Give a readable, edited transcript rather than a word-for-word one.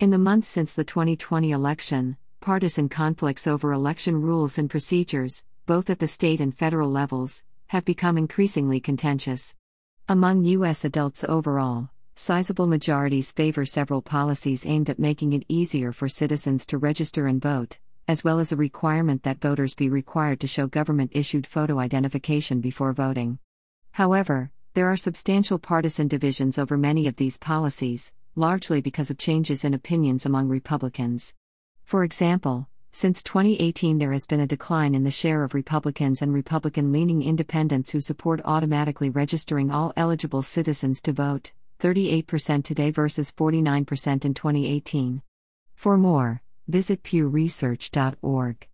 In the months since the 2020 election, partisan conflicts over election rules and procedures, both at the state and federal levels, have become increasingly contentious. Among U.S. adults overall, sizable majorities favor several policies aimed at making it easier for citizens to register and vote, as well as a requirement that voters be required to show government-issued photo identification before voting. However, there are substantial partisan divisions over many of these policies, largely because of changes in opinions among Republicans. For example, since 2018 there has been a decline in the share of Republicans and Republican-leaning independents who support automatically registering all eligible citizens to vote, 38% today versus 49% in 2018. For more, visit pewresearch.org.